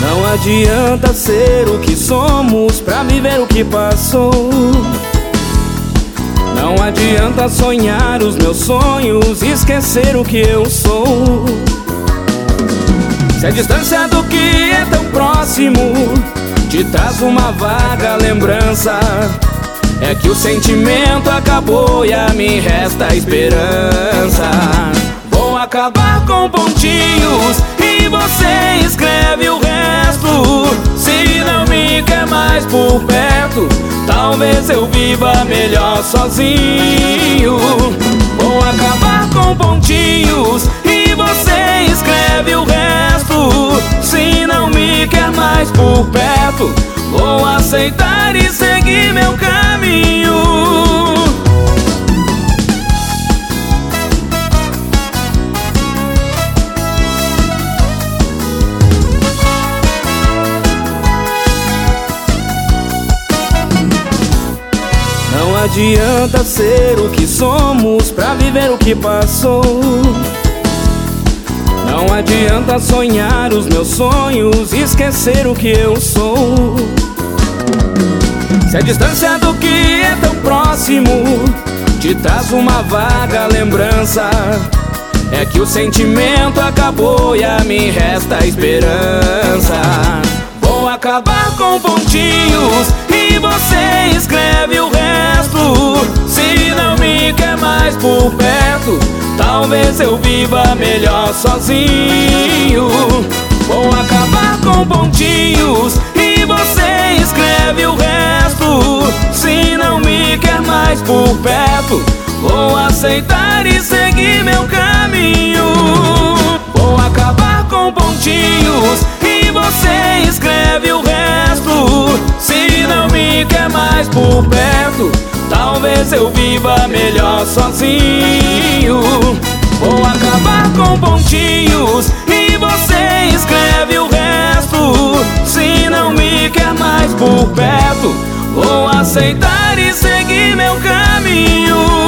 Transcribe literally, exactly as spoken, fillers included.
Não adianta ser o que somos pra viver o que passou. Não adianta sonhar os meus sonhos e esquecer o que eu sou. Se a distância do que é tão próximo te traz uma vaga lembrança, é que o sentimento acabou e a mim resta a esperança. Vou acabar com pontinhos e você escreve o resto. Se não me quer mais por perto, talvez eu viva melhor sozinho. Vou acabar com pontinhos e você escreve o resto. Se não me quer mais por perto, vou aceitar e seguir meu caminho. Não adianta ser o que somos pra viver o que passou. Não adianta sonhar os meus sonhos e esquecer o que eu sou. Se a distância do que é tão próximo te traz uma vaga lembrança, é que o sentimento acabou e a mim resta a esperança. Vou acabar com pontinhos e você escreve o resto. Se não me quer mais por perto, talvez eu viva melhor sozinho. Vou acabar com pontinhos e você escreve o resto. Se não me quer mais por perto, vou aceitar e seguir meu caminho. Vou acabar com pontinhos e você escreve o resto. Se não me quer mais por perto, talvez eu viva melhor sozinho. Vou acabar com pontinhos e você escreve o resto. Se não me quer mais por perto, vou aceitar e seguir meu caminho.